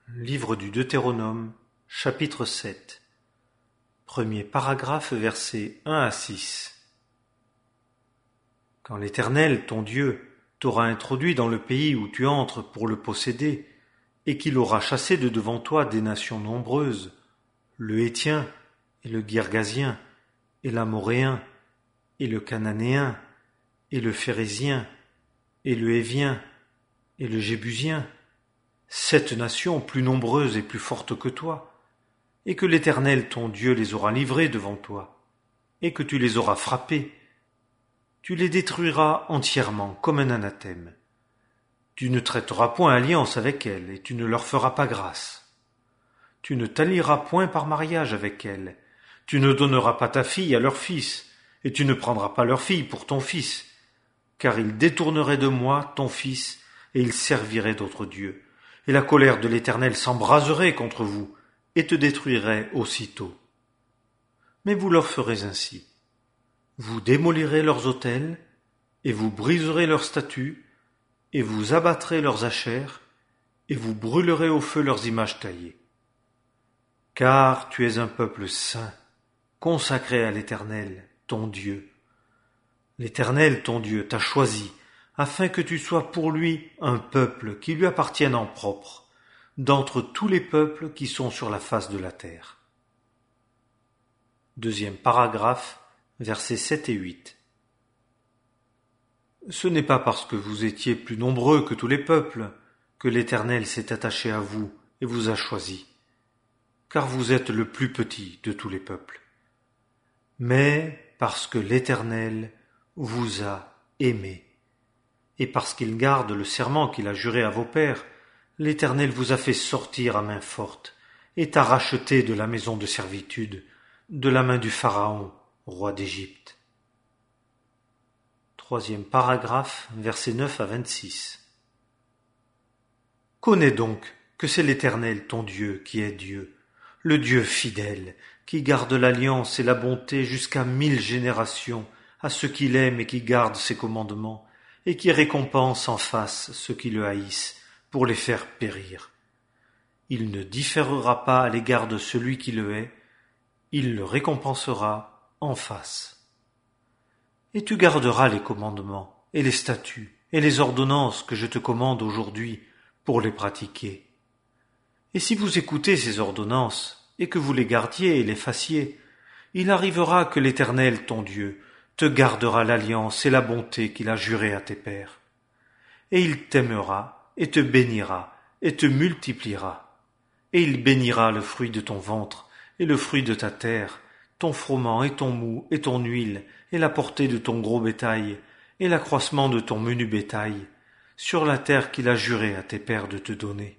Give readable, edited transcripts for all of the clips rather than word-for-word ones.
Livre du Deutéronome, chapitre 7. Premier paragraphe, versets 1 à 6. Quand l'Éternel, ton Dieu, t'aura introduit dans le pays où tu entres pour le posséder, et qu'il aura chassé de devant toi des nations nombreuses, le Héthien, et le Girgasien, et l'Amoréen, et le Cananéen, et le Phérézien, et le Hévien, et le Jébusien, 7 nations plus nombreuses et plus fortes que toi, et que l'Éternel ton Dieu les aura livrées devant toi, et que tu les auras frappées, tu les détruiras entièrement comme un anathème. Tu ne traiteras point alliance avec elles, et tu ne leur feras pas grâce. Tu ne t'allieras point par mariage avec elles, tu ne donneras pas ta fille à leur fils, et tu ne prendras pas leur fille pour ton fils, car ils détourneraient de moi ton fils, et ils serviraient d'autres dieux. Et la colère de l'Éternel s'embraserait contre vous, et te détruirait aussitôt. Mais vous leur ferez ainsi. Vous démolirez leurs autels, et vous briserez leurs statues, et vous abattrez leurs ashères, et vous brûlerez au feu leurs images taillées. Car tu es un peuple saint, consacré à l'Éternel, ton Dieu. L'Éternel, ton Dieu, t'a choisi, afin que tu sois pour lui un peuple qui lui appartienne en propre, d'entre tous les peuples qui sont sur la face de la terre. Deuxième paragraphe, versets 7 et 8. Ce n'est pas parce que vous étiez plus nombreux que tous les peuples que l'Éternel s'est attaché à vous et vous a choisi, car vous êtes le plus petit de tous les peuples, mais parce que l'Éternel vous a aimés. Et parce qu'il garde le serment qu'il a juré à vos pères, l'Éternel vous a fait sortir à main forte, et t'a racheté de la maison de servitude, de la main du Pharaon, roi d'Égypte. Troisième paragraphe, versets 9 à 26. Connais donc que c'est l'Éternel ton Dieu qui est Dieu, le Dieu fidèle, qui garde l'alliance et la bonté jusqu'à 1000 générations à ceux qui l'aiment et qui gardent ses commandements, et qui récompense en face ceux qui le haïssent, pour les faire périr. Il ne différera pas à l'égard de celui qui le hait, il le récompensera en face. Et tu garderas les commandements, et les statuts, et les ordonnances que je te commande aujourd'hui, pour les pratiquer. Et si vous écoutez ces ordonnances, et que vous les gardiez et les fassiez, il arrivera que l'Éternel ton Dieu te gardera l'alliance et la bonté qu'il a jurée à tes pères. Et il t'aimera, et te bénira, et te multipliera. Et il bénira le fruit de ton ventre, et le fruit de ta terre, ton froment, et ton mou, et ton huile, et la portée de ton gros bétail, et l'accroissement de ton menu bétail, sur la terre qu'il a juré à tes pères de te donner.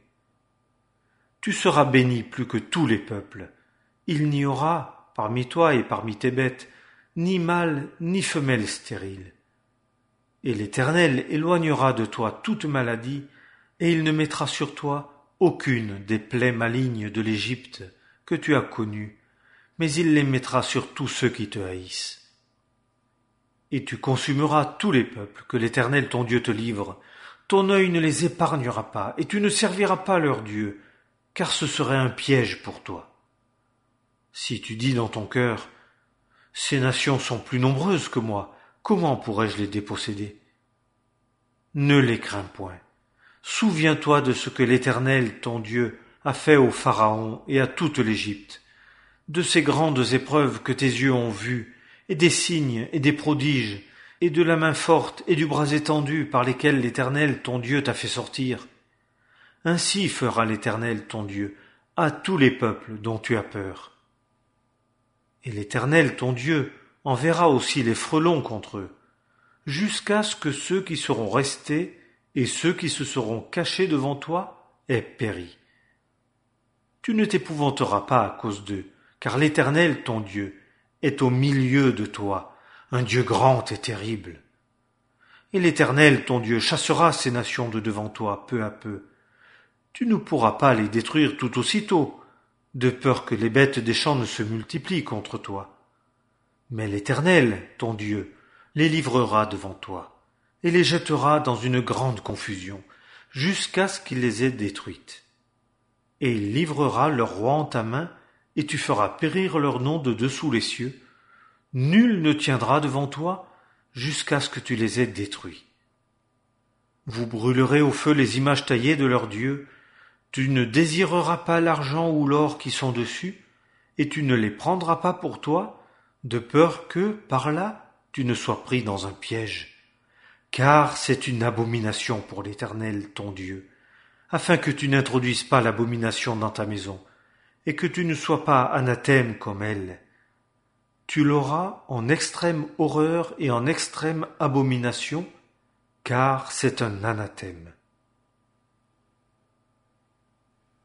Tu seras béni plus que tous les peuples. Il n'y aura, parmi toi et parmi tes bêtes, ni mâle ni femelle stérile. Et l'Éternel éloignera de toi toute maladie, et il ne mettra sur toi aucune des plaies malignes de l'Égypte que tu as connues, mais il les mettra sur tous ceux qui te haïssent. Et tu consumeras tous les peuples que l'Éternel ton Dieu te livre, ton œil ne les épargnera pas, et tu ne serviras pas leur Dieu, car ce serait un piège pour toi. Si tu dis dans ton cœur, ces nations sont plus nombreuses que moi, comment pourrais-je les déposséder? Ne les crains point. Souviens-toi de ce que l'Éternel, ton Dieu, a fait au Pharaon et à toute l'Égypte, de ces grandes épreuves que tes yeux ont vues, et des signes et des prodiges, et de la main forte et du bras étendu par lesquels l'Éternel, ton Dieu, t'a fait sortir. Ainsi fera l'Éternel, ton Dieu, à tous les peuples dont tu as peur. Et l'Éternel, ton Dieu, enverra aussi les frelons contre eux, jusqu'à ce que ceux qui seront restés et ceux qui se seront cachés devant toi aient péri. Tu ne t'épouvanteras pas à cause d'eux, car l'Éternel, ton Dieu, est au milieu de toi, un Dieu grand et terrible. Et l'Éternel, ton Dieu, chassera ces nations de devant toi peu à peu. Tu ne pourras pas les détruire tout aussitôt, de peur que les bêtes des champs ne se multiplient contre toi. Mais l'Éternel, ton Dieu, les livrera devant toi, et les jettera dans une grande confusion, jusqu'à ce qu'il les ait détruites. et il livrera leur roi en ta main, et tu feras périr leur nom de dessous les cieux. Nul ne tiendra devant toi jusqu'à ce que tu les aies détruits. Vous brûlerez au feu les images taillées de leurs dieux, tu ne désireras pas l'argent ou l'or qui sont dessus, et tu ne les prendras pas pour toi, de peur que, par là, tu ne sois pris dans un piège. Car c'est une abomination pour l'Éternel, ton Dieu, afin que tu n'introduises pas l'abomination dans ta maison, et que tu ne sois pas anathème comme elle. Tu l'auras en extrême horreur et en extrême abomination, car c'est un anathème.